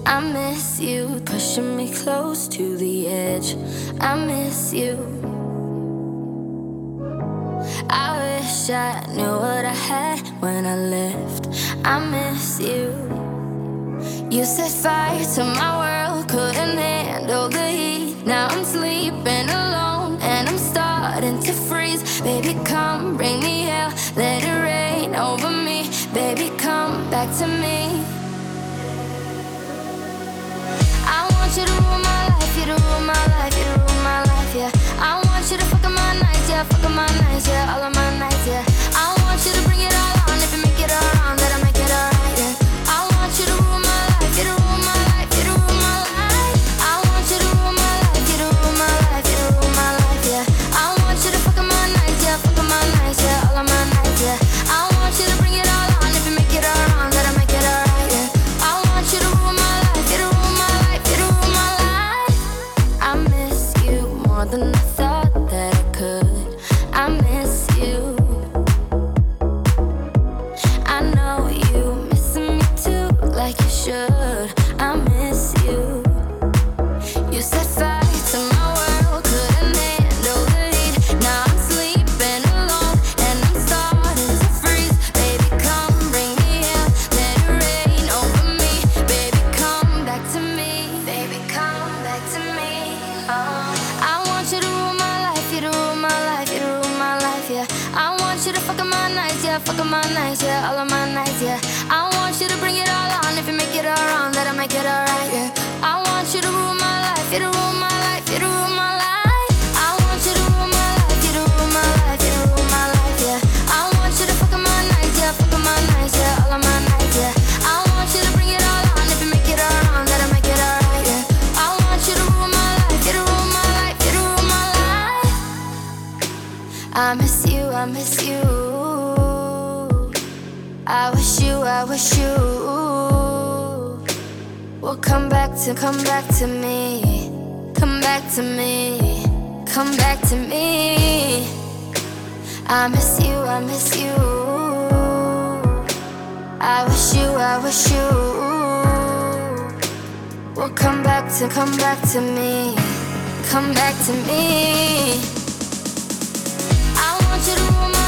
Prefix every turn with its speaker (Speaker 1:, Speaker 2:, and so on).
Speaker 1: I miss you, pushing me close to the edge. I miss you. I wish I knew what I had when I left. I miss you. You set fire to my world, couldn't handle the heat. Now I'm sleeping alone and I'm starting to freeze. Baby, come bring me hell, let it rain over me. Baby, come back to me. I want you to rule my life, you to rule my life, you to rule my life, yeah. I want you to fuck up my nights, yeah, fuck up my nights, yeah, all of my nights, yeah. I want you to bring it all on, if you make it all wrong, then I make it alright, yeah. I want you to rule my life, you to rule my life, you to rule my life. I want you to rule my life, you to rule my life, you to rule my life, yeah. I want you to fuck up my nights, yeah, fuck up my nights, yeah, all of my nights, yeah. I want you to bring it all on, if you make it all wrong, then I make it alright, yeah. I want you to rule my life, you to rule my life, you to rule my life. I miss you more than I thought that I could. I miss you. I know you missing me too, like you should. I miss you. You set fire to my world, couldn't handle the heat. Now I'm sleeping alone and I'm starting to freeze. Baby, come bring me hell, let it rain over me. Baby, come back to me. Baby, come back to me. Oh. I want you to rule my life, you to rule my life, you to rule my life, yeah. I want you to fuck up my nights, yeah, fuck up my nights, yeah, all of my nights, yeah. I want you to bring it all on, if you make it all wrong, then I make it alright, yeah. I want you to rule my life, you to rule my life, you to rule my life. I want you to rule my life, you to rule my life, you to rule my life, yeah. I want you to fuck up my nights, yeah, fuck up my nights, yeah, all of my nights, yeah. I want you to bring it all on, if you make it all wrong, then I make it alright, yeah. I want you to rule my life, you to rule my life, you to rule my life. I miss you, I miss you. I wish you will come back to me, come back to me, come back to me. I miss you, I miss you. I wish you will come back to me, come back to me. I want you to rule my